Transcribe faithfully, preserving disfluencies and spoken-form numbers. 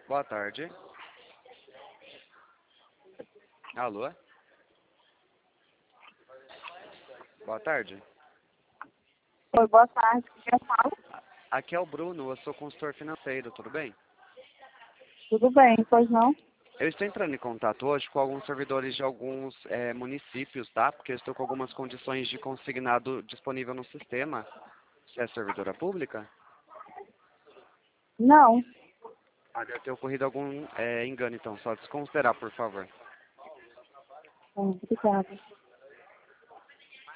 Boa tarde. Alô? Boa tarde. Oi, boa tarde. Quem fala? Aqui é o Bruno, eu sou consultor financeiro, tudo bem? Tudo bem, pois não? Eu estou entrando em contato hoje com alguns servidores de alguns eh, municípios, tá? Porque eu estou com algumas condições de consignado disponível no sistema. Você é servidora pública? Não. Ah, deve ter ocorrido algum eh, engano, então. Só desconsiderar, por favor. Hum, Obrigada.